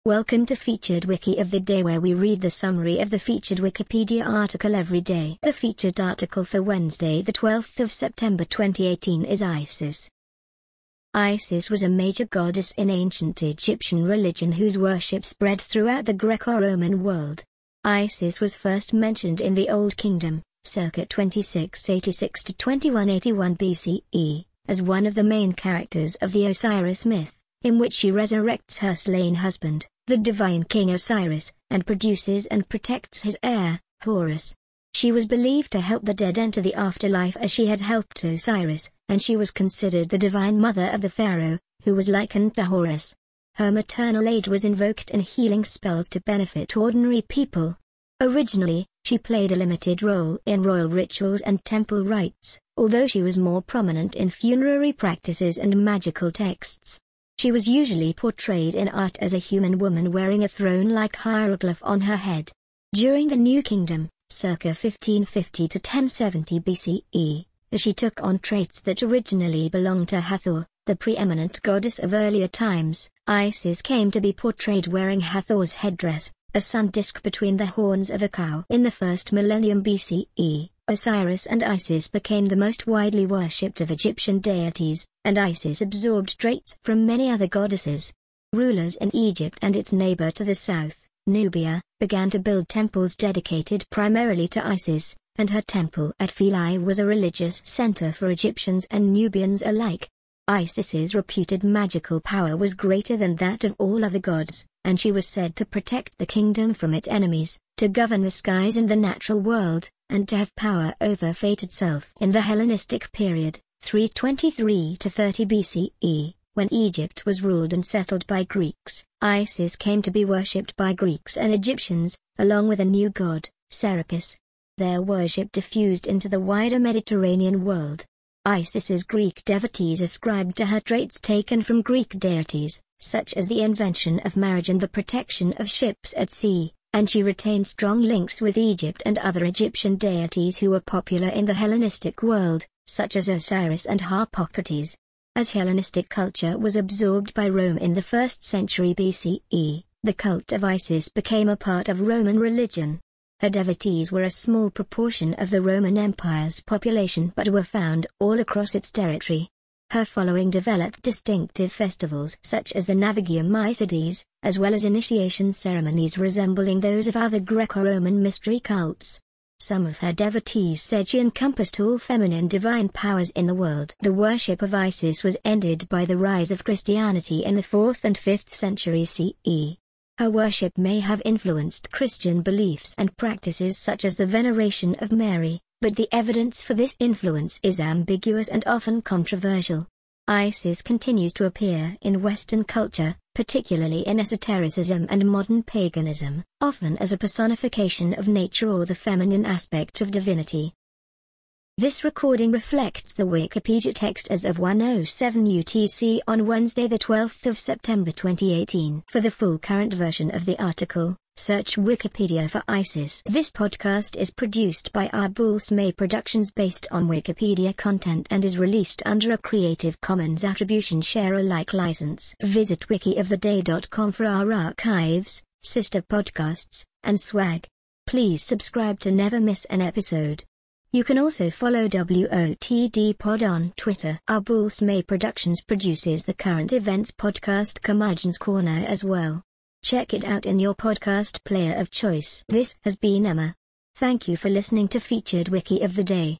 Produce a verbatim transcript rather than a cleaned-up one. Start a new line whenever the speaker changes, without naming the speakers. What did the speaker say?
Welcome to Featured Wiki of the Day, where we read the summary of the featured Wikipedia article every day. The featured article for Wednesday the twelfth of September twenty eighteen is Isis. Isis was a major goddess in ancient Egyptian religion whose worship spread throughout the Greco-Roman world. Isis was first mentioned in the Old Kingdom, circa twenty-six eighty-six to twenty-one eighty-one B C E, as one of the main characters of the Osiris myth, in which she resurrects her slain husband, the divine king Osiris, and produces and protects his heir, Horus. She was believed to help the dead enter the afterlife as she had helped Osiris, and she was considered the divine mother of the pharaoh, who was likened to Horus. Her maternal aid was invoked in healing spells to benefit ordinary people. Originally, she played a limited role in royal rituals and temple rites, although she was more prominent in funerary practices and magical texts. She was usually portrayed in art as a human woman wearing a throne-like hieroglyph on her head. During the New Kingdom, circa fifteen fifty to ten seventy B C E, as she took on traits that originally belonged to Hathor, the preeminent goddess of earlier times, Isis came to be portrayed wearing Hathor's headdress, a sun disk between the horns of a cow. In the first millennium B C E, Osiris and Isis became the most widely worshipped of Egyptian deities, and Isis absorbed traits from many other goddesses. Rulers in Egypt and its neighbor to the south, Nubia, began to build temples dedicated primarily to Isis, and her temple at Philae was a religious center for Egyptians and Nubians alike. Isis's reputed magical power was greater than that of all other gods, and she was said to protect the kingdom from its enemies, to govern the skies and the natural world, and to have power over fate itself. In the Hellenistic period, three twenty-three to thirty B C E, when Egypt was ruled and settled by Greeks, Isis came to be worshipped by Greeks and Egyptians, along with a new god, Serapis. Their worship diffused into the wider Mediterranean world. Isis's Greek devotees ascribed to her traits taken from Greek deities, such as the invention of marriage and the protection of ships at sea, and she retained strong links with Egypt and other Egyptian deities who were popular in the Hellenistic world, such as Osiris and Harpocrates. As Hellenistic culture was absorbed by Rome in the first century B C E, the cult of Isis became a part of Roman religion. Her devotees were a small proportion of the Roman Empire's population but were found all across its territory. Her following developed distinctive festivals such as the Navigum Mycedes, as well as initiation ceremonies resembling those of other Greco-Roman mystery cults. Some of her devotees said she encompassed all feminine divine powers in the world. The worship of Isis was ended by the rise of Christianity in the fourth and fifth centuries C E. Her worship may have influenced Christian beliefs and practices such as the veneration of Mary, but the evidence for this influence is ambiguous and often controversial. Isis continues to appear in Western culture, particularly in esotericism and modern paganism, often as a personification of nature or the feminine aspect of divinity. This recording reflects the Wikipedia text as of one oh seven U T C on Wednesday the twelfth of September twenty eighteen. For the full current version of the article, search Wikipedia for Isis. This podcast is produced by Arbulsmay Productions based on Wikipedia content and is released under a Creative Commons Attribution Share Alike license. Visit wiki of the day dot com for our archives, sister podcasts, and swag. Please subscribe to never miss an episode. You can also follow W O T D Pod on Twitter. Arbulsmay Productions produces the current events podcast Curmudgeon's Corner as well. Check it out in your podcast player of choice. This has been Emma. Thank you for listening to Featured Wiki of the Day.